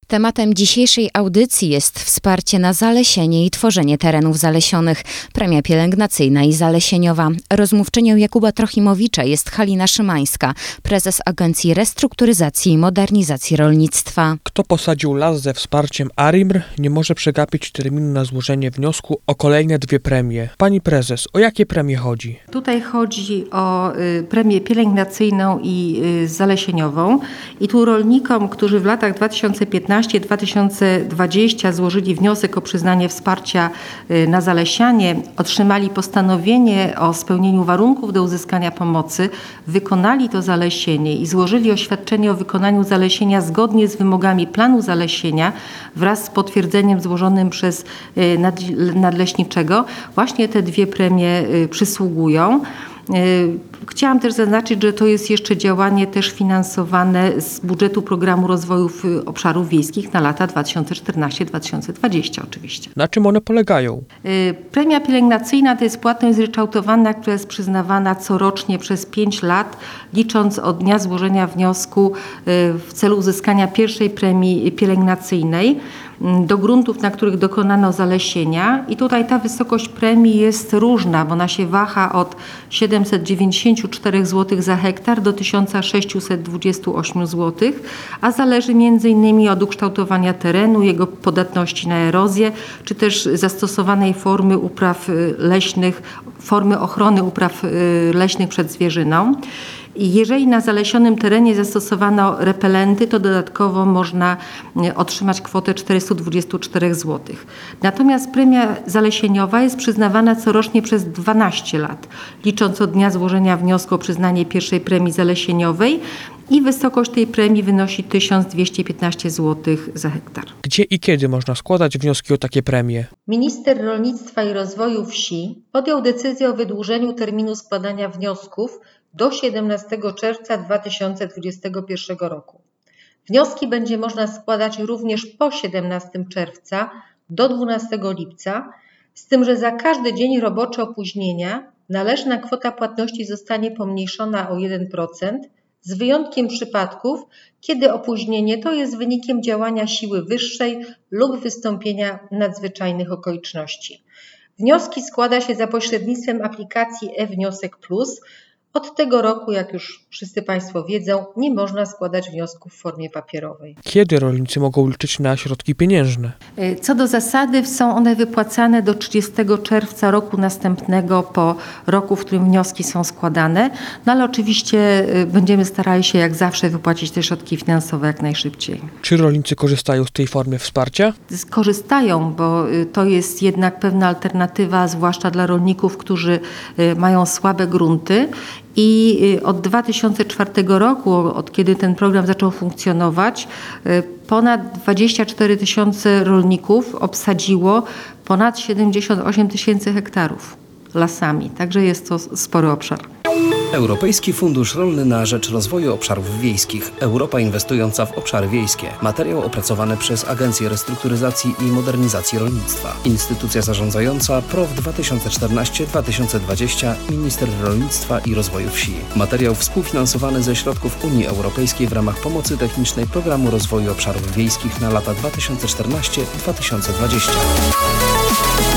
Tematem dzisiejszej audycji jest wsparcie na zalesienie i tworzenie terenów zalesionych. Premia pielęgnacyjna i zalesieniowa. Rozmówczynią Jakuba Trochimowicza jest Halina Szymańska, prezes Agencji Restrukturyzacji i Modernizacji Rolnictwa. Kto posadził las ze wsparciem ARiMR, nie może przegapić terminu na złożenie wniosku o kolejne 2 premie. Pani prezes, o jakie premie chodzi? Tutaj chodzi o premię pielęgnacyjną i zalesieniową. I tu rolnikom, którzy w latach 2015-2020 złożyli wniosek o przyznanie wsparcia na zalesianie, otrzymali postanowienie o spełnieniu warunków do uzyskania pomocy, wykonali to zalesienie i złożyli oświadczenie o wykonaniu zalesienia zgodnie z wymogami planu zalesienia wraz z potwierdzeniem złożonym przez nadleśniczego, właśnie te 2 premie przysługują. Chciałam też zaznaczyć, że to jest jeszcze działanie też finansowane z budżetu Programu Rozwoju Obszarów Wiejskich na lata 2014-2020 oczywiście. Na czym one polegają? Premia pielęgnacyjna to jest płatność zryczałtowana, która jest przyznawana corocznie przez 5 lat, licząc od dnia złożenia wniosku w celu uzyskania pierwszej premii pielęgnacyjnej do gruntów, na których dokonano zalesienia. I tutaj ta wysokość premii jest różna, bo ona się waha od 794 zł za hektar do 1628 zł, a zależy m.in. od ukształtowania terenu, jego podatności na erozję, czy też zastosowanej formy upraw leśnych, formy ochrony upraw leśnych przed zwierzyną. I jeżeli na zalesionym terenie zastosowano repelenty, to dodatkowo można otrzymać kwotę 424 zł. Natomiast premia zalesieniowa jest przyznawana corocznie przez 12 lat, licząc od dnia złożenia wniosku o przyznanie pierwszej premii zalesieniowej, i wysokość tej premii wynosi 1215 zł za hektar. Gdzie i kiedy można składać wnioski o takie premie? Minister Rolnictwa i Rozwoju Wsi podjął decyzję o wydłużeniu terminu składania wniosków do 17 czerwca 2021 roku. Wnioski będzie można składać również po 17 czerwca do 12 lipca, z tym, że za każdy dzień roboczy opóźnienia należna kwota płatności zostanie pomniejszona o 1%, z wyjątkiem przypadków, kiedy opóźnienie to jest wynikiem działania siły wyższej lub wystąpienia nadzwyczajnych okoliczności. Wnioski składa się za pośrednictwem aplikacji e-Wniosek Plus. Od tego roku, jak już wszyscy Państwo wiedzą, nie można składać wniosków w formie papierowej. Kiedy rolnicy mogą liczyć na środki pieniężne? Co do zasady są one wypłacane do 30 czerwca roku następnego po roku, w którym wnioski są składane. No ale oczywiście będziemy starali się jak zawsze wypłacić te środki finansowe jak najszybciej. Czy rolnicy korzystają z tej formy wsparcia? Korzystają, bo to jest jednak pewna alternatywa, zwłaszcza dla rolników, którzy mają słabe grunty. I od 2004 roku, od kiedy ten program zaczął funkcjonować, ponad 24 tysiące rolników obsadziło ponad 78 tysięcy hektarów lasami. Także jest to spory obszar. Europejski Fundusz Rolny na rzecz Rozwoju Obszarów Wiejskich. Europa inwestująca w obszary wiejskie. Materiał opracowany przez Agencję Restrukturyzacji i Modernizacji Rolnictwa. Instytucja zarządzająca PROW 2014-2020, Minister Rolnictwa i Rozwoju Wsi. Materiał współfinansowany ze środków Unii Europejskiej w ramach pomocy technicznej Programu Rozwoju Obszarów Wiejskich na lata 2014-2020.